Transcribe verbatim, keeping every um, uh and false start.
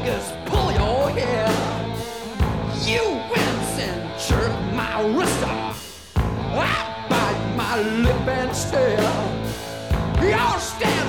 Just pull your hair. You wince and jerk my wrist off. I bite my lip and stare. You're standing